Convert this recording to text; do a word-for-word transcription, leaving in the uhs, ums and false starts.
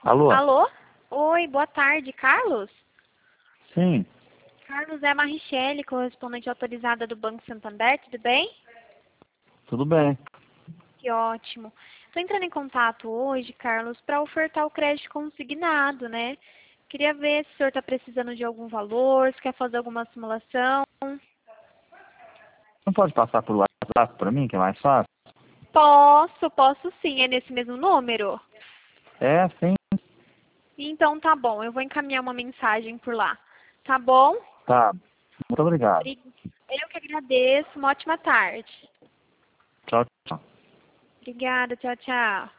Alô? Alô? Oi, boa tarde, Carlos? Sim, Carlos, é a Marichele, correspondente autorizada do Banco Santander, tudo bem? tudo bem. Que ótimo. Estou entrando em contato hoje, Carlos, para ofertar o crédito consignado, né? Queria ver se o senhor está precisando de algum valor, se quer fazer alguma simulação. Não pode passar por WhatsApp para mim, que é mais fácil? Posso, posso sim, é nesse mesmo número? É, sim. Então tá bom, eu vou encaminhar uma mensagem por lá. Tá bom? Tá. Muito obrigado. Bri- Eu que agradeço, uma ótima tarde. Tchau, tchau. Obrigada, tchau, tchau.